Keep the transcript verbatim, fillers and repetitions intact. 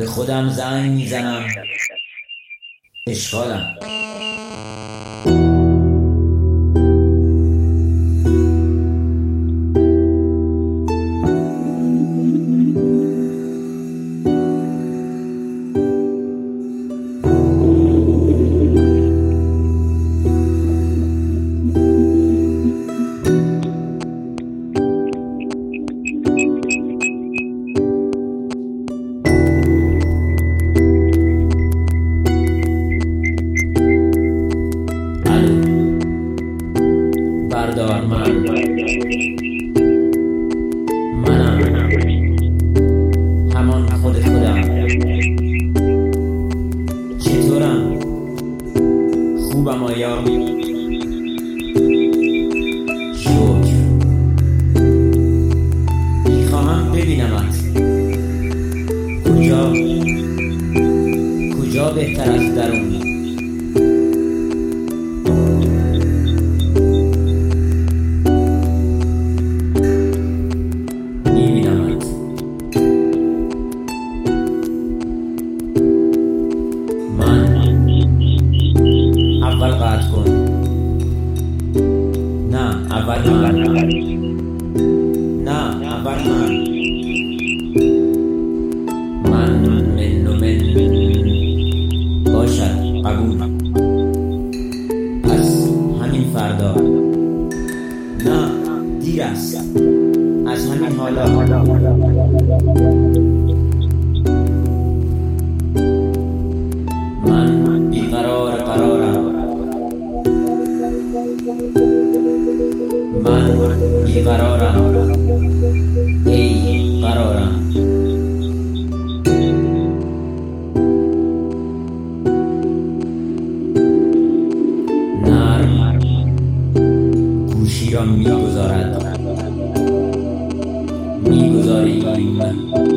به خودم زنگ میزنم، اشغالم. بردار من منم همان خود خودم. چطورم؟ خوبم آیا؟ شکر. میخواهم ببینمت. کجا؟ کجا بهتر از درون؟ اول قطع کن. نه اول من. نه اول من. من من و من. باشد، قبول. پس همین فردا. نه دیر است. از همین حالا. من بیقرار قرارم. من بیقرارم. ای قرارم. نرم گوشی را میگذارد. میگذاریم